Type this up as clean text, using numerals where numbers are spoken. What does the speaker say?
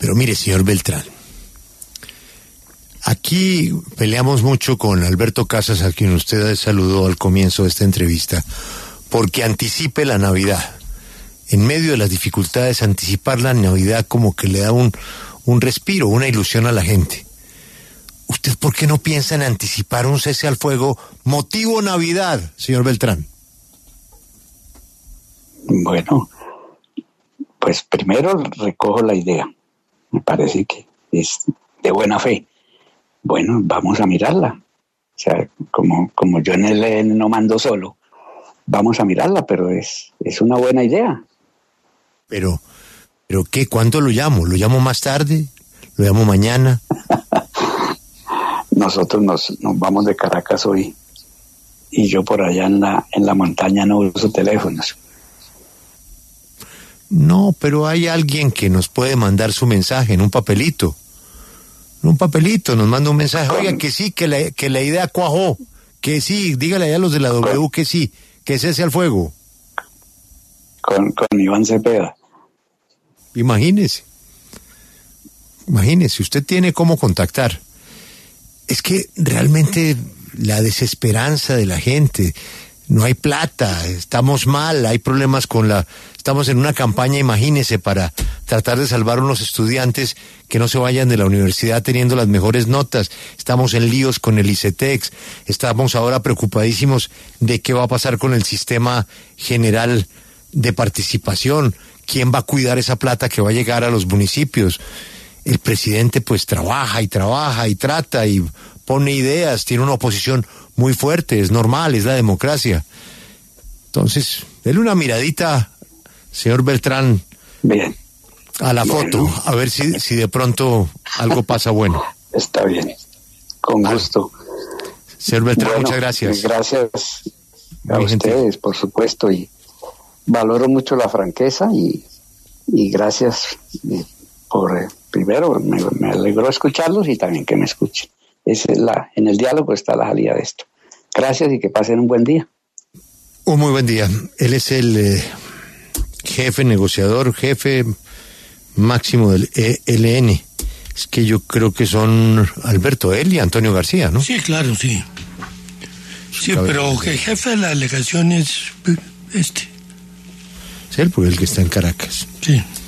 Pero mire, señor Beltrán, aquí peleamos mucho con Alberto Casas, a quien usted saludó al comienzo de esta entrevista, porque anticipe la Navidad. En medio de las dificultades, anticipar la Navidad como que le da un respiro, una ilusión a la gente. ¿Usted por qué no piensa en anticipar un cese al fuego motivo Navidad, señor Beltrán? Bueno, pues primero recojo la idea. Me parece que es de buena fe. Bueno, vamos a mirarla. O sea, como yo en el no mando solo, vamos a mirarla, pero es una buena idea. Pero ¿qué? ¿Cuándo lo llamo? ¿Lo llamo más tarde? ¿Lo llamo mañana? Nosotros nos vamos de Caracas hoy y yo por allá en la montaña no uso teléfonos. No, pero hay alguien que nos puede mandar su mensaje en un papelito. En un papelito nos manda un mensaje. Oiga, que sí, que la idea cuajó. Que sí, dígale allá a los de la W que sí, que cese al fuego. Con Iván Cepeda. Imagínese, usted tiene cómo contactar. Es que realmente la desesperanza de la gente, no hay plata, estamos mal, hay problemas estamos en una campaña, imagínese, para tratar de salvar a unos estudiantes que no se vayan de la universidad teniendo las mejores notas, estamos en líos con el ICETEX, estamos ahora preocupadísimos de qué va a pasar con el sistema general de participación, quién va a cuidar esa plata que va a llegar a los municipios. El presidente pues trabaja y trata y pone ideas, tiene una oposición muy fuerte, es normal, es la democracia. Entonces, denle una miradita, señor Beltrán, bien, a la foto, a ver si de pronto algo pasa bueno. Está bien, con gusto. Señor Beltrán, muchas gracias. Gracias a ustedes, por supuesto, y valoro mucho la franqueza y gracias por... Primero, me alegró escucharlos y también que me escuchen. En el diálogo está la salida de esto. Gracias y que pasen un buen día. Un muy buen día. Él es el jefe negociador, jefe máximo del ELN. Es que yo creo que son Alberto él y Antonio García, ¿no? Sí, claro, sí. Sí, pero el jefe de la delegación es Sí, porque el que está en Caracas. Sí.